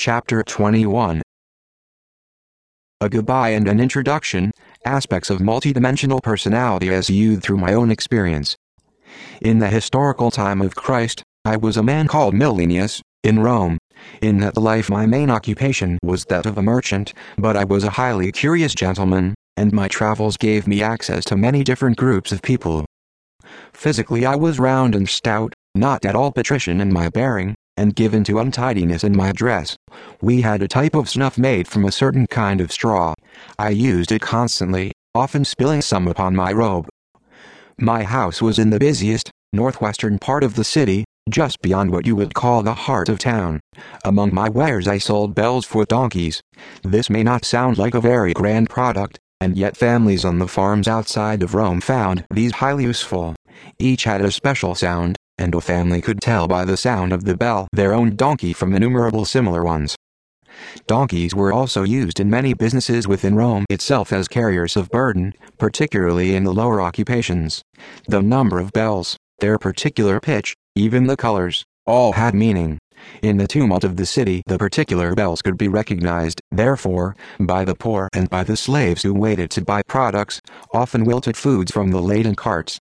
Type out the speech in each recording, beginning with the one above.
Chapter 21. A goodbye and an introduction, aspects of multidimensional personality as viewed through my own experience. In the historical time of Christ, I was a man called Milenius, in Rome. In that life my main occupation was that of a merchant, but I was a highly curious gentleman, and my travels gave me access to many different groups of people. Physically I was round and stout, not at all patrician in my bearing, and given to untidiness in my dress. We had a type of snuff made from a certain kind of straw. I used it constantly, often spilling some upon my robe. My house was in the busiest, northwestern part of the city, just beyond what you would call the heart of town. Among my wares I sold bells for donkeys. This may not sound like a very grand product, and yet families on the farms outside of Rome found these highly useful. Each had a special sound, and a family could tell by the sound of the bell their own donkey from innumerable similar ones. Donkeys were also used in many businesses within Rome itself as carriers of burden, particularly in the lower occupations. The number of bells, their particular pitch, even the colors, all had meaning. In the tumult of the city the particular bells could be recognized, therefore, by the poor and by the slaves who waited to buy products, often wilted foods from the laden carts.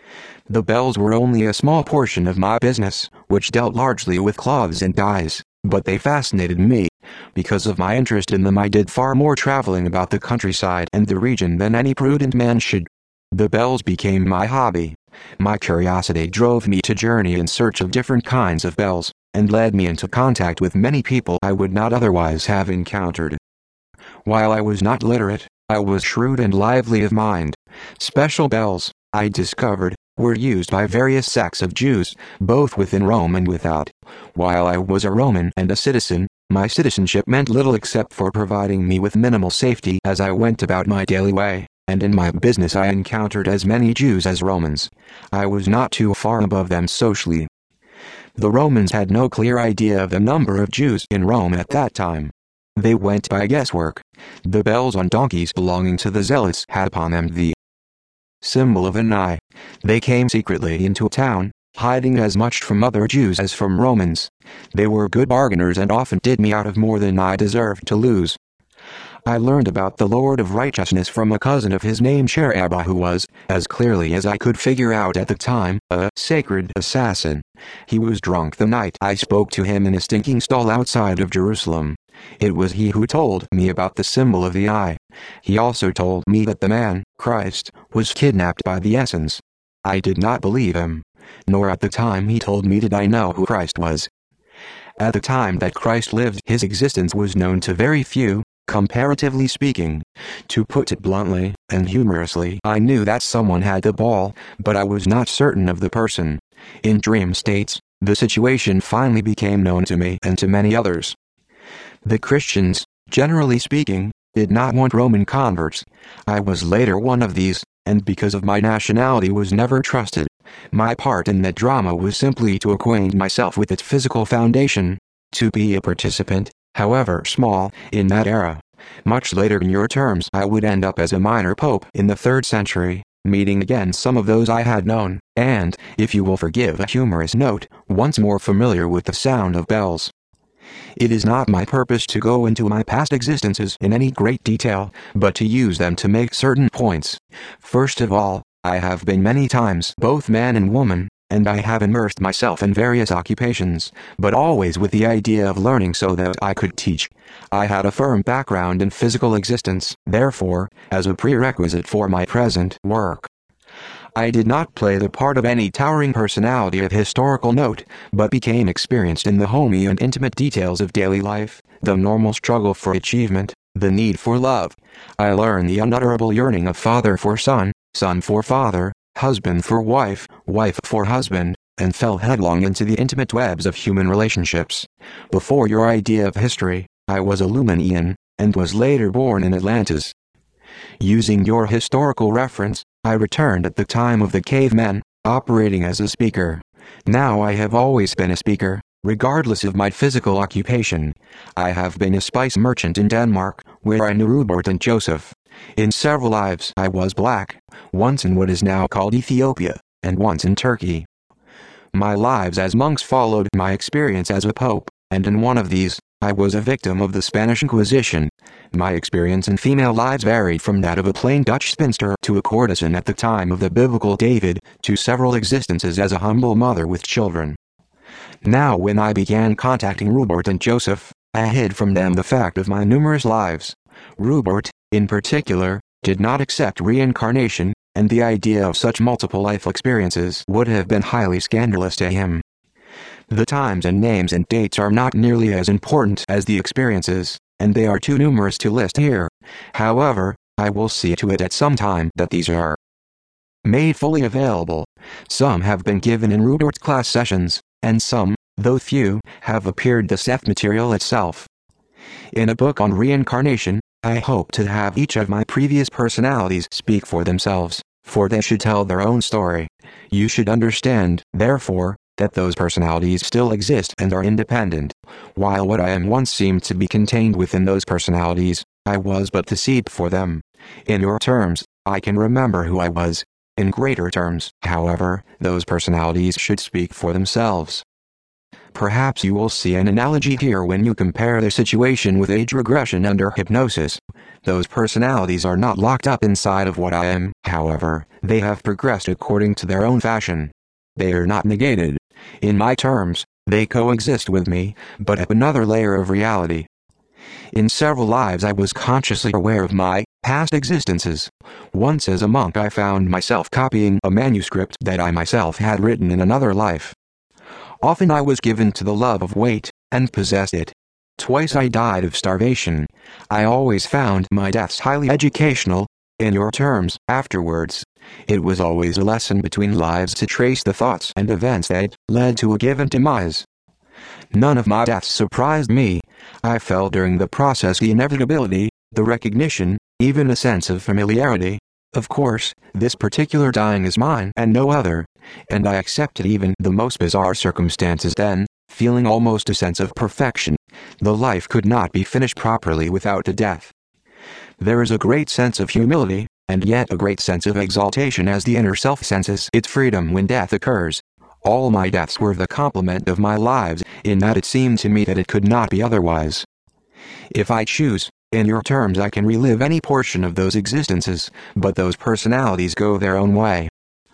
The bells were only a small portion of my business, which dealt largely with cloths and dyes, but they fascinated me. Because of my interest in them I did far more traveling about the countryside and the region than any prudent man should. The bells became my hobby. My curiosity drove me to journey in search of different kinds of bells, and led me into contact with many people I would not otherwise have encountered. While I was not literate, I was shrewd and lively of mind. Special bells, I discovered, were used by various sects of Jews, both within Rome and without. While I was a Roman and a citizen, my citizenship meant little except for providing me with minimal safety as I went about my daily way, and in my business I encountered as many Jews as Romans. I was not too far above them socially. The Romans had no clear idea of the number of Jews in Rome at that time. They went by guesswork. The bells on donkeys belonging to the Zealots had upon them the symbol of an eye. They came secretly into town, hiding as much from other Jews as from Romans. They were good bargainers and often did me out of more than I deserved to lose. I learned about the Lord of Righteousness from a cousin of his named Sherebiah who was, as clearly as I could figure out at the time, a sacred assassin. He was drunk the night I spoke to him in a stinking stall outside of Jerusalem. It was he who told me about the symbol of the eye. He also told me that the man, Christ, was kidnapped by the Essenes. I did not believe him. Nor at the time he told me did I know who Christ was. At the time that Christ lived his existence was known to very few, comparatively speaking. To put it bluntly, and humorously, I knew that someone had the ball, but I was not certain of the person. In dream states, the situation finally became known to me and to many others. The Christians, generally speaking, did not want Roman converts. I was later one of these, and because of my nationality was never trusted. My part in that drama was simply to acquaint myself with its physical foundation, to be a participant, however small, in that era. Much later in your terms I would end up as a minor pope in the 3rd century, meeting again some of those I had known, and, if you will forgive a humorous note, once more familiar with the sound of bells. It is not my purpose to go into my past existences in any great detail, but to use them to make certain points. First of all, I have been many times both man and woman, and I have immersed myself in various occupations, but always with the idea of learning so that I could teach. I had a firm background in physical existence, therefore, as a prerequisite for my present work. I did not play the part of any towering personality of historical note, but became experienced in the homey and intimate details of daily life, the normal struggle for achievement, the need for love. I learned the unutterable yearning of father for son, son for father, husband for wife, wife for husband, and fell headlong into the intimate webs of human relationships. Before your idea of history, I was a Lumenian, and was later born in Atlantis. Using your historical reference, I returned at the time of the cavemen, operating as a speaker. Now I have always been a speaker, regardless of my physical occupation. I have been a spice merchant in Denmark, where I knew Rupert and Joseph. In several lives I was black, once in what is now called Ethiopia, and once in Turkey. My lives as monks followed my experience as a pope, and in one of these, I was a victim of the Spanish Inquisition. My experience in female lives varied from that of a plain Dutch spinster to a courtesan at the time of the biblical David, to several existences as a humble mother with children. Now when I began contacting Rupert and Joseph, I hid from them the fact of my numerous lives. Rupert, in particular, did not accept reincarnation, and the idea of such multiple life experiences would have been highly scandalous to him. The times and names and dates are not nearly as important as the experiences, and they are too numerous to list here. However, I will see to it at some time that these are made fully available. Some have been given in Rupert's class sessions, and some, though few, have appeared the Seth material itself. In a book on reincarnation, I hope to have each of my previous personalities speak for themselves, for they should tell their own story. You should understand, therefore, that those personalities still exist and are independent. While what I am once seemed to be contained within those personalities, I was but the seed for them. In your terms, I can remember who I was. In greater terms, however, those personalities should speak for themselves. Perhaps you will see an analogy here when you compare their situation with age regression under hypnosis. Those personalities are not locked up inside of what I am, however, they have progressed according to their own fashion. They are not negated. In my terms, they coexist with me, but at another layer of reality. In several lives I was consciously aware of my past existences. Once as a monk I found myself copying a manuscript that I myself had written in another life. Often I was given to the love of weight, and possessed it. Twice I died of starvation. I always found my deaths highly educational. In your terms, afterwards, it was always a lesson between lives to trace the thoughts and events that led to a given demise. None of my deaths surprised me. I felt during the process the inevitability, the recognition, even a sense of familiarity. Of course, this particular dying is mine and no other, and I accepted even the most bizarre circumstances then, feeling almost a sense of perfection. The life could not be finished properly without a death. There is a great sense of humility, and yet a great sense of exaltation as the inner self senses its freedom when death occurs. All my deaths were the complement of my lives, in that it seemed to me that it could not be otherwise. If I choose, in your terms I can relive any portion of those existences, but those personalities go their own way.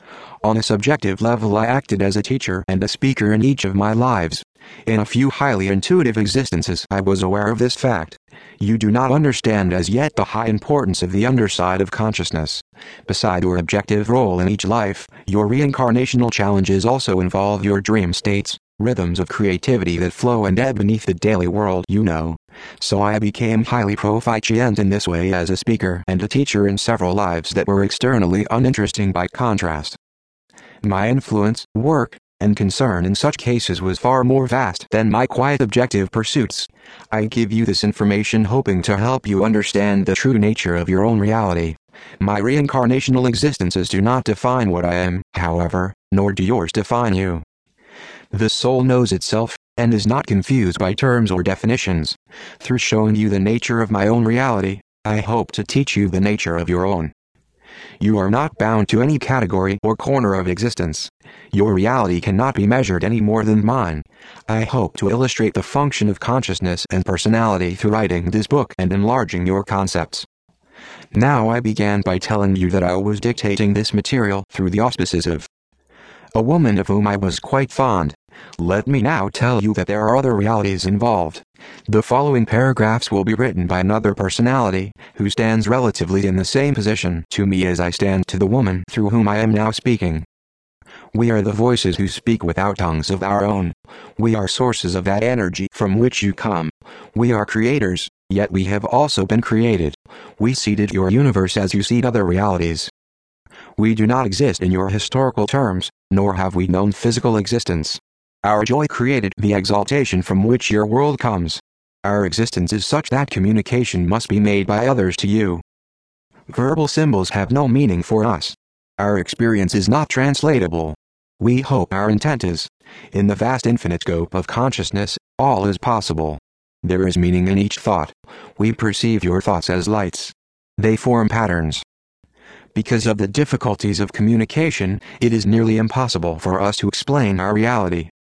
On a subjective level I acted as a teacher and a speaker in each of my lives. In a few highly intuitive existences I was aware of this fact. You do not understand as yet the high importance of the underside of consciousness. Beside your objective role in each life, your reincarnational challenges also involve your dream states, rhythms of creativity that flow and ebb beneath the daily world you know. So I became highly proficient in this way as a speaker and a teacher in several lives that were externally uninteresting by contrast. My influence, work, and concern in such cases was far more vast than my quiet objective pursuits. I give you this information hoping to help you understand the true nature of your own reality. My reincarnational existences do not define what I am, however, nor do yours define you. The soul knows itself, and is not confused by terms or definitions. Through showing you the nature of my own reality, I hope to teach you the nature of your own. You are not bound to any category or corner of existence. Your reality cannot be measured any more than mine. I hope to illustrate the function of consciousness and personality through writing this book and enlarging your concepts. Now I began by telling you that I was dictating this material through the auspices of a woman of whom I was quite fond. Let me now tell you that there are other realities involved. The following paragraphs will be written by another personality, who stands relatively in the same position to me as I stand to the woman through whom I am now speaking. We are the voices who speak without tongues of our own. We are sources of that energy from which you come. We are creators, yet we have also been created. We seeded your universe as you seed other realities. We do not exist in your historical terms, nor have we known physical existence. Our joy created the exaltation from which your world comes. Our existence is such that communication must be made by others to you. Verbal symbols have no meaning for us. Our experience is not translatable. We hope our intent is. In the vast infinite scope of consciousness, all is possible. There is meaning in each thought. We perceive your thoughts as lights. They form patterns. Because of the difficulties of communication, it is nearly impossible for us to explain our reality.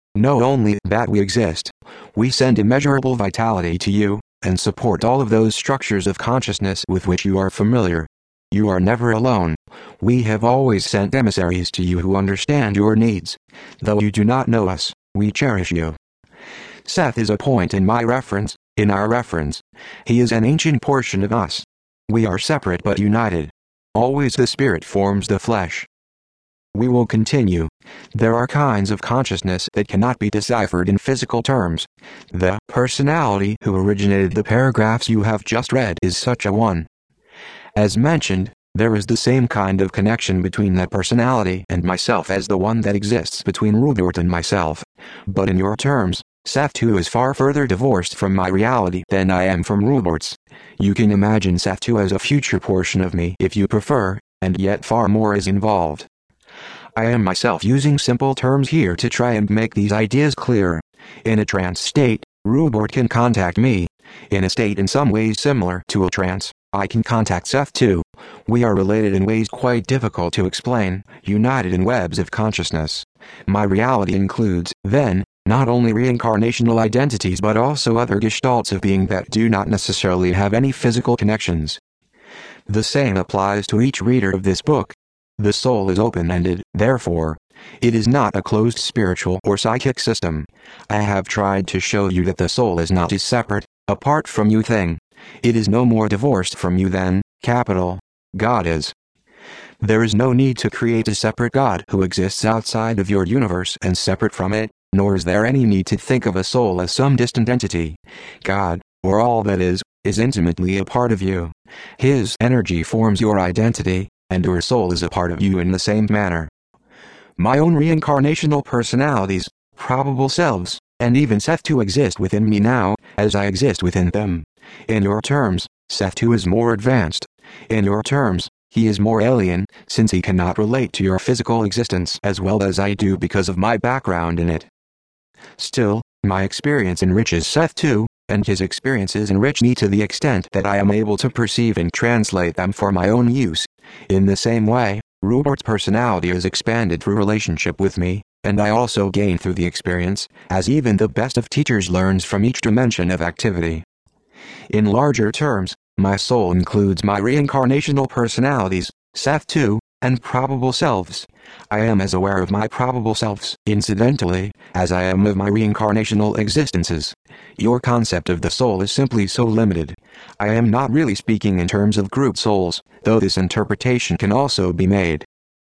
Know only that we exist. We send immeasurable vitality to you, and support all of those structures of consciousness with which you are familiar. You are never alone. We have always sent emissaries to you who understand your needs. Though you do not know us, we cherish you. Seth is a point in my reference, in our reference. He is an ancient portion of us. We are separate but united. Always the spirit forms the flesh. We will continue. There are kinds of consciousness that cannot be deciphered in physical terms. The personality who originated the paragraphs you have just read is such a one. As mentioned, there is the same kind of connection between that personality and myself as the one that exists between Rupert and myself. But in your terms, Seth too is far further divorced from my reality than I am from Rupert's. You can imagine Seth too as a future portion of me if you prefer, and yet far more is involved. I am myself using simple terms here to try and make these ideas clear. In a trance state, Rupert can contact me. In a state in some ways similar to a trance, I can contact Seth too. We are related in ways quite difficult to explain, united in webs of consciousness. My reality includes, then, not only reincarnational identities but also other gestalts of being that do not necessarily have any physical connections. The same applies to each reader of this book. The soul is open-ended, therefore. It is not a closed spiritual or psychic system. I have tried to show you that the soul is not a separate, apart from you thing. It is no more divorced from you than, God is. There is no need to create a separate God who exists outside of your universe and separate from it, nor is there any need to think of a soul as some distant entity. God, or all that is intimately a part of you. His energy forms your identity, and your soul is a part of you in the same manner. My own reincarnational personalities, probable selves, and even Seth too exist within me now, as I exist within them. In your terms, Seth too is more advanced. In your terms, he is more alien, since he cannot relate to your physical existence as well as I do because of my background in it. Still, my experience enriches Seth too, and his experiences enrich me to the extent that I am able to perceive and translate them for my own use. In the same way, Rupert's personality is expanded through relationship with me, and I also gain through the experience, as even the best of teachers learns from each dimension of activity. In larger terms, my soul includes my reincarnational personalities, Seth too, and probable selves. I am as aware of my probable selves, incidentally, as I am of my reincarnational existences. Your concept of the soul is simply so limited. I am not really speaking in terms of group souls, though this interpretation can also be made.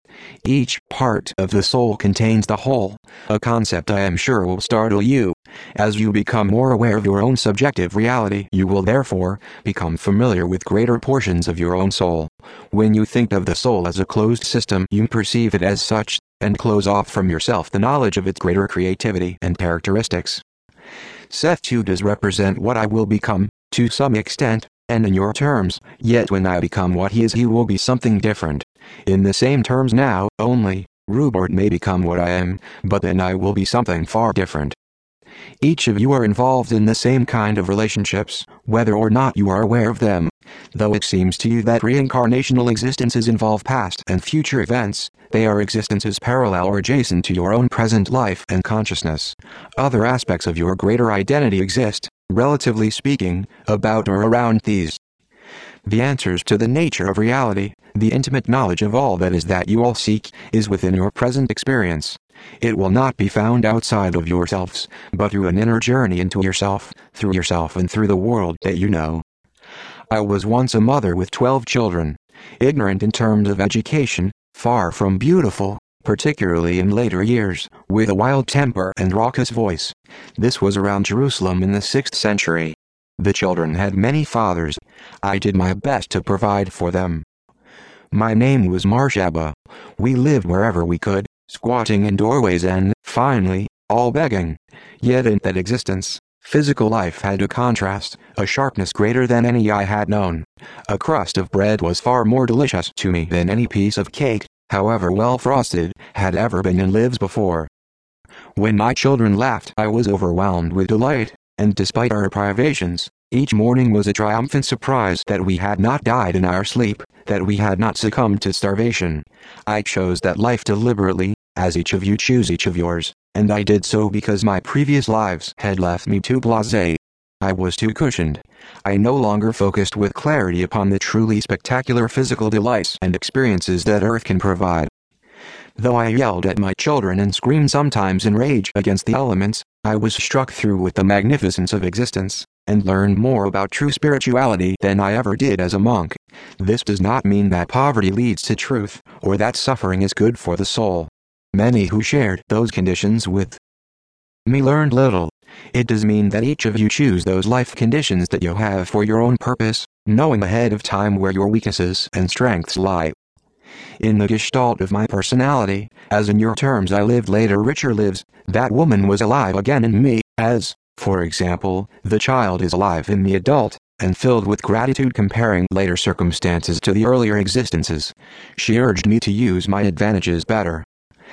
Each part of the soul contains the whole, a concept I am sure will startle you. As you become more aware of your own subjective reality, you will therefore become familiar with greater portions of your own soul. When you think of the soul as a closed system, you perceive it as such, and close off from yourself the knowledge of its greater creativity and characteristics. Seth too does represent what I will become, to some extent, and in your terms, yet when I become what he is, he will be something different. In the same terms now, only, Rupert may become what I am, but then I will be something far different. Each of you are involved in the same kind of relationships, whether or not you are aware of them. Though it seems to you that reincarnational existences involve past and future events, they are existences parallel or adjacent to your own present life and consciousness. Other aspects of your greater identity exist, relatively speaking, about or around these. The answers to the nature of reality, the intimate knowledge of all that is that you all seek, is within your present experience. It will not be found outside of yourselves, but through an inner journey into yourself, and through the world that you know. I was once a mother with 12 children. Ignorant in terms of education, far from beautiful, particularly in later years, with a wild temper and raucous voice. This was around Jerusalem in the 6th century. The children had many fathers. I did my best to provide for them. My name was Marshaba. We lived wherever we could, squatting in doorways and, finally, all begging. Yet in that existence, physical life had a contrast, a sharpness greater than any I had known. A crust of bread was far more delicious to me than any piece of cake, however well frosted, had ever been in lives before. When my children laughed, I was overwhelmed with delight, and despite our privations, each morning was a triumphant surprise that we had not died in our sleep, that we had not succumbed to starvation. I chose that life deliberately, as each of you choose each of yours. and I did so because my previous lives had left me too blasé. I was too cushioned. I no longer focused with clarity upon the truly spectacular physical delights and experiences that Earth can provide. Though I yelled at my children and screamed sometimes in rage against the elements, I was struck through with the magnificence of existence, and learned more about true spirituality than I ever did as a monk. This does not mean that poverty leads to truth, or that suffering is good for the soul. Many who shared those conditions with me learned little. It does mean that each of you choose those life conditions that you have for your own purpose, knowing ahead of time where your weaknesses and strengths lie. In the gestalt of my personality, as in your terms I lived later richer lives, that woman was alive again in me, as, for example, the child is alive in the adult, and filled with gratitude comparing later circumstances to the earlier existences. She urged me to use my advantages better.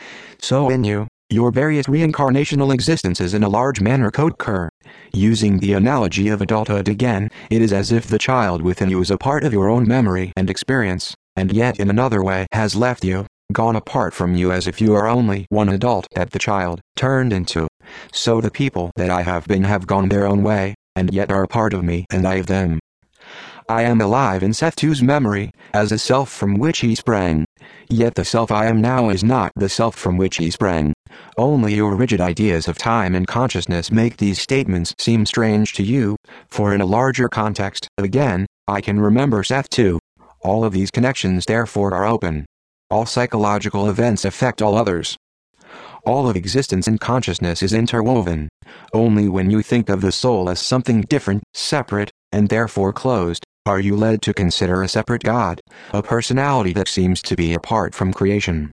So in you, your various reincarnational existences in a large manner co-occur. Using the analogy of adulthood again, it is as if the child within you is a part of your own memory and experience, and yet in another way has left you, gone apart from you as if you are only one adult that the child turned into. So the people that I have been have gone their own way, and yet are a part of me and I of them. I am alive in Seth II's memory, as a self from which he sprang. Yet the self I am now is not the self from which he sprang. Only your rigid ideas of time and consciousness make these statements seem strange to you, for in a larger context, again, I can remember Seth II. All of these connections therefore are open. All psychological events affect all others. All of existence and consciousness is interwoven. Only when you think of the soul as something different, separate, and therefore closed, are you led to consider a separate God, a personality that seems to be apart from creation.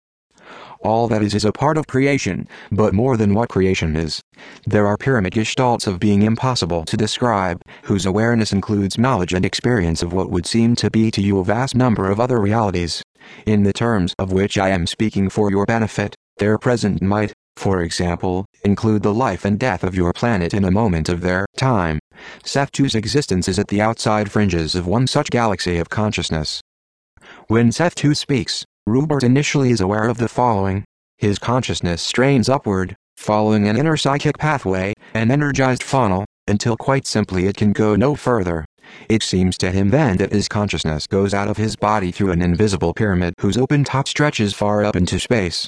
All that is a part of creation, but more than what creation is. There are pyramid gestalts of being impossible to describe, whose awareness includes knowledge and experience of what would seem to be to you a vast number of other realities, in the terms of which I am speaking for your benefit. Their present might, for example, include the life and death of your planet in a moment of their time. Seth II's existence is at the outside fringes of one such galaxy of consciousness. When Seth II speaks, Rupert initially is aware of the following. His consciousness strains upward, following an inner psychic pathway, an energized funnel, until quite simply it can go no further. It seems to him then that his consciousness goes out of his body through an invisible pyramid whose open top stretches far up into space.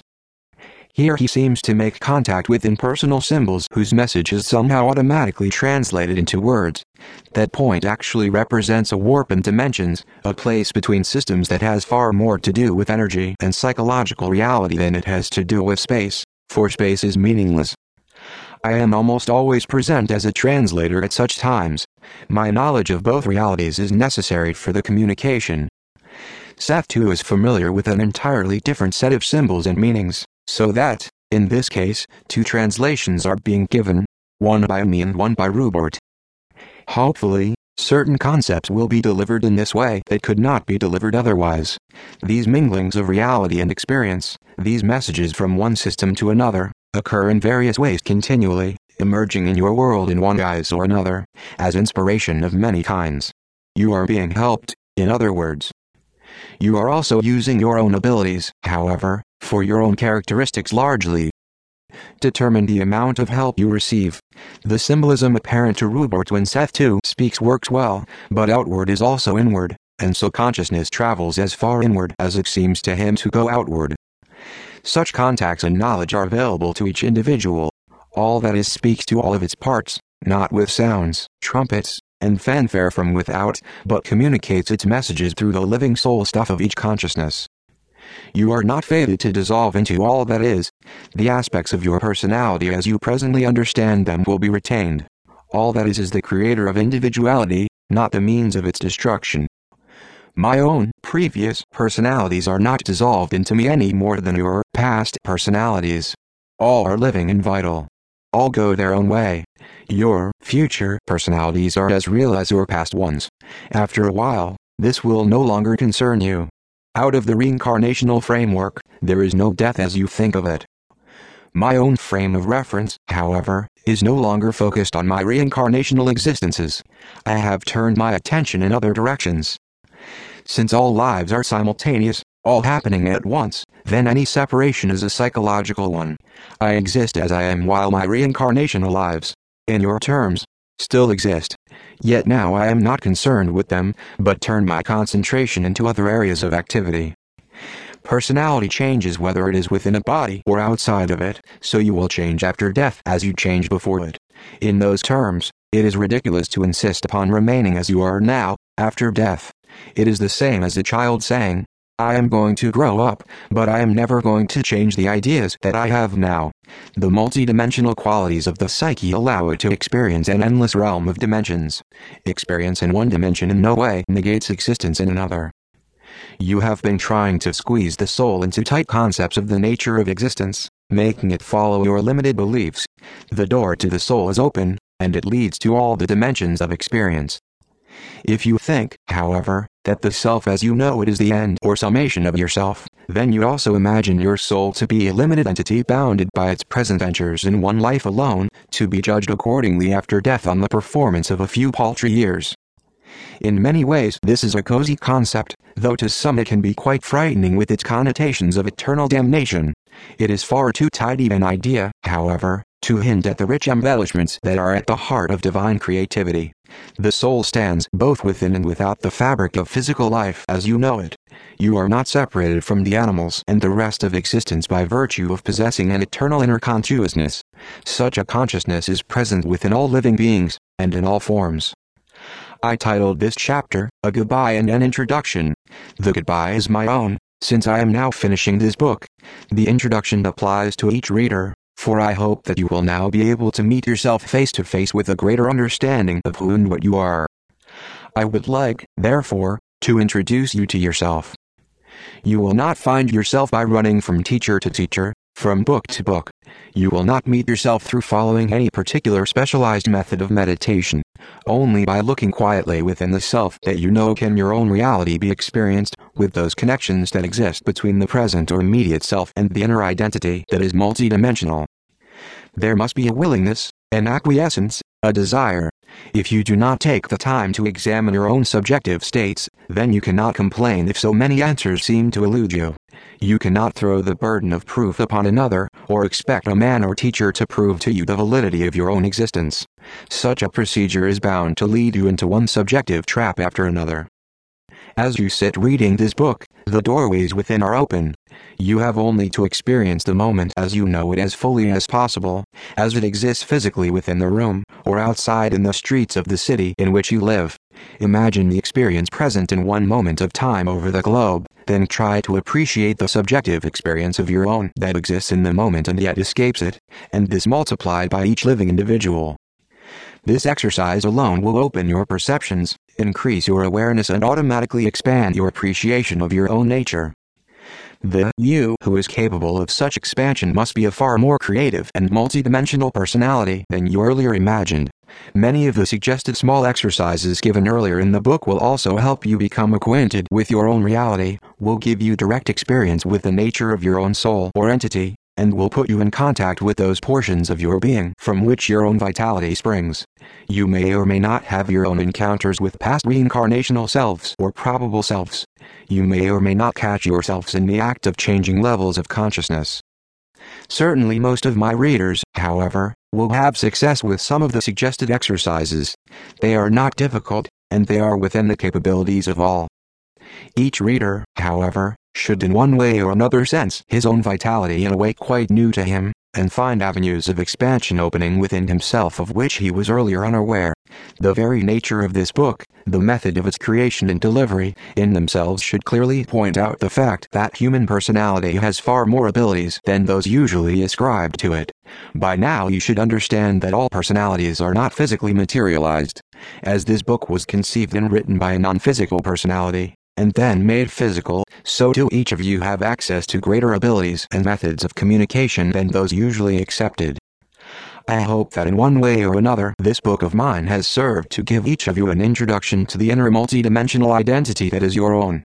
Here he seems to make contact with impersonal symbols whose message is somehow automatically translated into words. That point actually represents a warp in dimensions, a place between systems that has far more to do with energy and psychological reality than it has to do with space, for space is meaningless. I am almost always present as a translator at such times. My knowledge of both realities is necessary for the communication. Seth II is familiar with an entirely different set of symbols and meanings, so that, in this case, two translations are being given, one by me and one by Rupert. Hopefully, certain concepts will be delivered in this way that could not be delivered otherwise. These minglings of reality and experience, these messages from one system to another, occur in various ways continually, emerging in your world in one guise or another, as inspiration of many kinds. You are being helped, in other words. You are also using your own abilities, however, for your own characteristics largely. Determine the amount of help you receive. The symbolism apparent to Rupert when Seth II speaks works well, but outward is also inward, and so consciousness travels as far inward as it seems to him to go outward. Such contacts and knowledge are available to each individual. All that is speaks to all of its parts, not with sounds, trumpets, and fanfare from without, but communicates its messages through the living soul stuff of each consciousness. You are not fated to dissolve into all that is. The aspects of your personality as you presently understand them will be retained. All that is the creator of individuality, not the means of its destruction. My own previous personalities are not dissolved into me any more than your past personalities. All are living and vital. All go their own way. Your future personalities are as real as your past ones. After a while, this will no longer concern you. Out of the reincarnational framework, there is no death as you think of it. My own frame of reference, however, is no longer focused on my reincarnational existences. I have turned my attention in other directions. Since all lives are simultaneous, all happening at once, then any separation is a psychological one. I exist as I am while my reincarnation lives, in your terms, still exist. Yet now I am not concerned with them, but turn my concentration into other areas of activity. Personality changes whether it is within a body or outside of it, so you will change after death as you changed before it. In those terms, it is ridiculous to insist upon remaining as you are now, after death. It is the same as a child saying, I am going to grow up, but I am never going to change the ideas that I have now. The multidimensional qualities of the psyche allow it to experience an endless realm of dimensions. Experience in one dimension in no way negates existence in another. You have been trying to squeeze the soul into tight concepts of the nature of existence, making it follow your limited beliefs. The door to the soul is open, and it leads to all the dimensions of experience. If you think, however, that the self as you know it is the end or summation of yourself, then you also imagine your soul to be a limited entity bounded by its present ventures in one life alone, to be judged accordingly after death on the performance of a few paltry years. In many ways this is a cozy concept, though to some it can be quite frightening with its connotations of eternal damnation. It is far too tidy an idea, however, to hint at the rich embellishments that are at the heart of divine creativity. The soul stands both within and without the fabric of physical life as you know it. You are not separated from the animals and the rest of existence by virtue of possessing an eternal inner consciousness. Such a consciousness is present within all living beings, and in all forms. I titled this chapter, A Goodbye and an Introduction. The goodbye is my own, since I am now finishing this book. The introduction applies to each reader, for I hope that you will now be able to meet yourself face to face with a greater understanding of who and what you are. I would like, therefore, to introduce you to yourself. You will not find yourself by running from teacher to teacher, from book to book. You will not meet yourself through following any particular specialized method of meditation. Only by looking quietly within the self that you know can your own reality be experienced, with those connections that exist between the present or immediate self and the inner identity that is multidimensional. There must be a willingness, an acquiescence, a desire. If you do not take the time to examine your own subjective states, then you cannot complain if so many answers seem to elude you. You cannot throw the burden of proof upon another, or expect a man or teacher to prove to you the validity of your own existence. Such a procedure is bound to lead you into one subjective trap after another. As you sit reading this book, the doorways within are open. You have only to experience the moment as you know it as fully as possible, as it exists physically within the room, or outside in the streets of the city in which you live. Imagine the experience present in one moment of time over the globe, then try to appreciate the subjective experience of your own that exists in the moment and yet escapes it, and this multiplied by each living individual. This exercise alone will open your perceptions, increase your awareness and automatically expand your appreciation of your own nature. The you who is capable of such expansion must be a far more creative and multidimensional personality than you earlier imagined. Many of the suggested small exercises given earlier in the book will also help you become acquainted with your own reality, will give you direct experience with the nature of your own soul or entity, and will put you in contact with those portions of your being from which your own vitality springs. You may or may not have your own encounters with past reincarnational selves or probable selves. You may or may not catch yourselves in the act of changing levels of consciousness. Certainly most of my readers, however, will have success with some of the suggested exercises. They are not difficult, and they are within the capabilities of all. Each reader, however, should in one way or another sense his own vitality in a way quite new to him, and find avenues of expansion opening within himself of which he was earlier unaware. The very nature of this book, the method of its creation and delivery, in themselves should clearly point out the fact that human personality has far more abilities than those usually ascribed to it. By now you should understand that all personalities are not physically materialized. As this book was conceived and written by a non-physical personality, and then made physical, so too each of you have access to greater abilities and methods of communication than those usually accepted. I hope that in one way or another this book of mine has served to give each of you an introduction to the inner multidimensional identity that is your own.